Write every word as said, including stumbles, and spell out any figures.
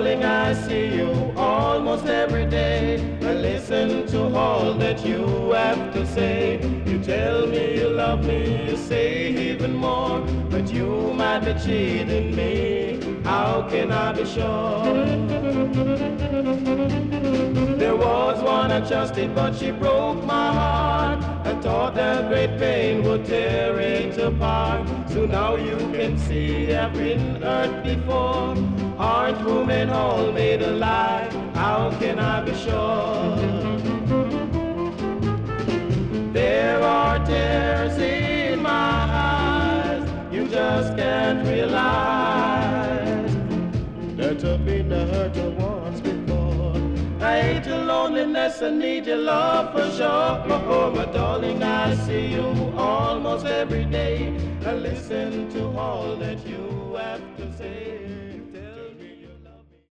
darling, I see you almost every day. I listen to all that you have to say. You tell me you love me, you say even more, but you might be cheating me. How can I be sure? There was one I trusted, but she broke my heart. I thought that great pain would tear it apart. So now you can see I've been hurt before. Aren't women all made alike? How can I be sure? There are tears in my eyes, you just can't realize that I've been hurt once before. I hate your loneliness, I need your love for sure. Oh, my darling, I see you almost every day. I listen to all that you have to say.